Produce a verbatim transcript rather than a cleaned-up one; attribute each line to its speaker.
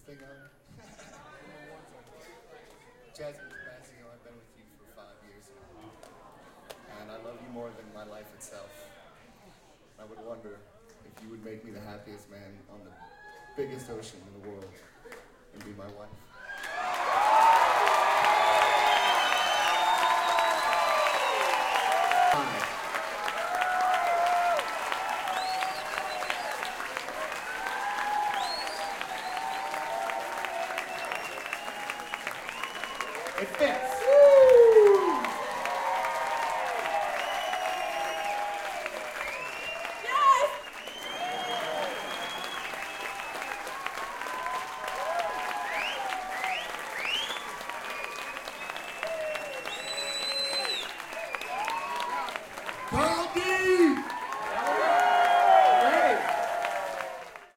Speaker 1: thing on? Jasmine Damasio, I've been with you for five years now. And I love you more than my life itself. I would wonder if you would make me the happiest man on the biggest ocean in the world and be my wife. It fits.